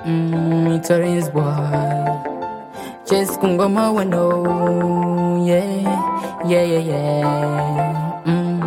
Torrens boy. Just kungoma wano. Yeah.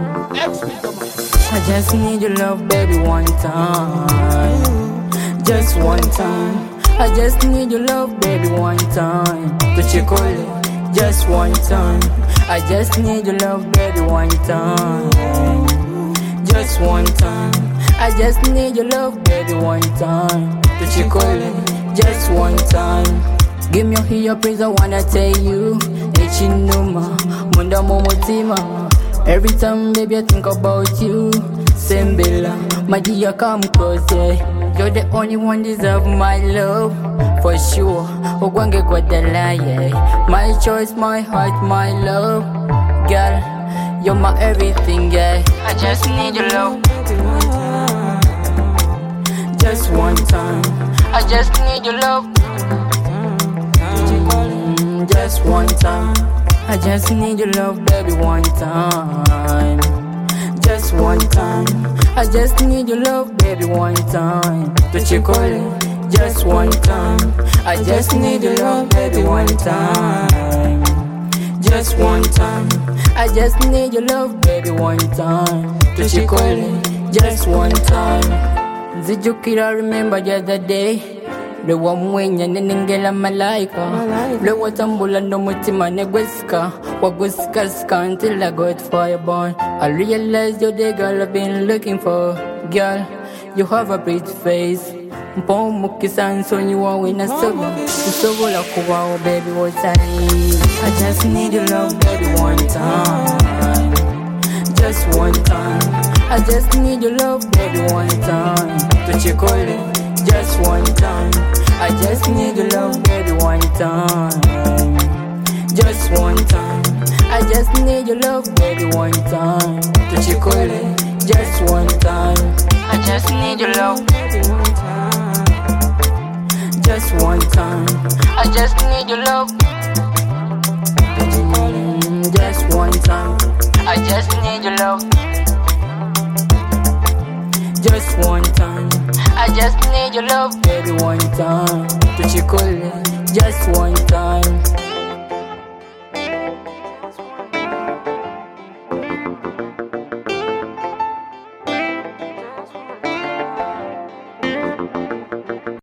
I just need your love, baby, one time. Just one time. I just need your love, baby, one time. Tuchikole, just one time. I just need your love, baby, one time. Just one time. I just need your love, baby, one time. Tuchikole, just one time. Give me your praise, I wanna tell you. Echinuma, munda momotima. Every time, baby, I think about you. Sembela, my dear, come close, yeah. You're the only one deserve my love, for sure. Ogwange Guadala, yeah. My choice, my heart, my love. Girl, you're my everything, yeah. I just need your love. Just one time. I just need your love. Just one time. I just need your love, baby, one time. Just one time. I just need your love, baby, one time. Tuchikole, just one time. I just need your love, baby, one time. Just one time. I just need your love, baby, one time. Tuchikole, just one time. Zijukira, remember the other day. The one when you ningela malaika. The watambula no mutima negweska. Waguska until I got fireborn. I realized you're the girl I've been looking for. Girl, you have a pretty face. Mpomukisan so you are in a summer. So kuwa, baby, what I need. I just need your love, baby, one time. Just one time. I just need your love, baby, one time. Tuchikole, just one time. I just need your love, baby, one time. Just one time. I just need your love, baby, one time. Tuchikole, just one time. I just need your love, baby, one time. Just one time. I just need your love. Just one time. I just need your love. Just one time. I just need your love, baby, one time. Tuchikole, just one time.